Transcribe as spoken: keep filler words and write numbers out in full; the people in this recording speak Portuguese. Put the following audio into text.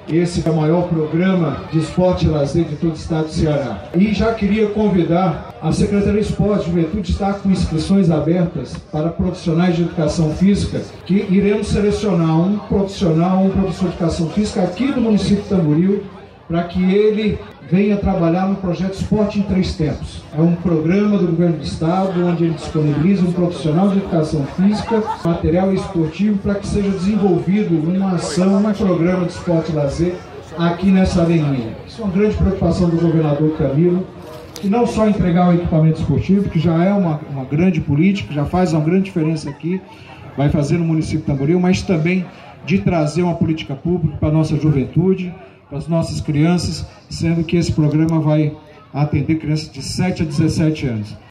Esse é o maior programa de esporte e lazer de todo o estado do Ceará. E já queria convidar a Secretaria de Esporte e Juventude está com inscrições abertas para profissionais de educação física, que iremos selecionar um profissional, um professor de educação física aqui do município de Tamboril, para que ele venha trabalhar no projeto Esporte em Três Tempos. É um programa do governo do estado, onde ele disponibiliza um profissional de educação física, material esportivo, para que seja desenvolvido uma ação, um programa de esporte e lazer aqui nessa areninha. Isso é uma grande preocupação do governador Camilo, que não só entregar o equipamento esportivo, que já é uma, uma grande política, já faz uma grande diferença aqui, vai fazer no município de Tamboril, mas também de trazer uma política pública para a nossa juventude, para as nossas crianças, sendo que esse programa vai atender crianças de sete a dezessete anos.